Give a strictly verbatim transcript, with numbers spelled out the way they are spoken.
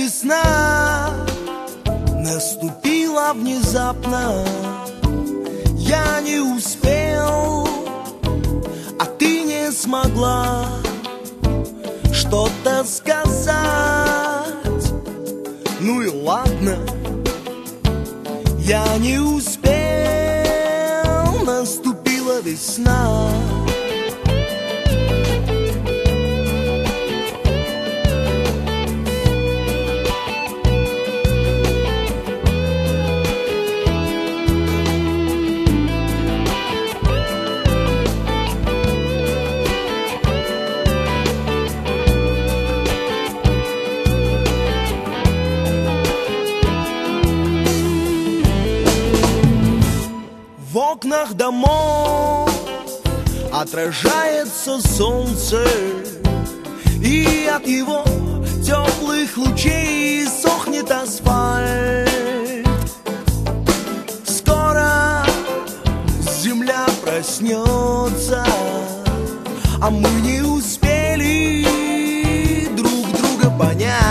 весна наступила внезапно. Я не успел, а ты не смогла что-то сказать. Ну и ладно, я не успел, наступила весна. В окнах домов отражается солнце, и от его теплых лучей сохнет асфальт. Скоро земля проснется, а мы не успели друг друга понять.